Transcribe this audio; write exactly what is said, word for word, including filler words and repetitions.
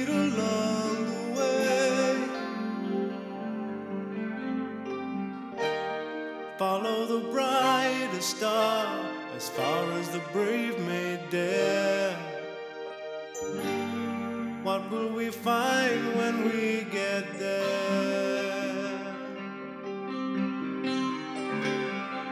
meet along the way. Follow the brightest star as far as the brave may dare. What will we find when we get there?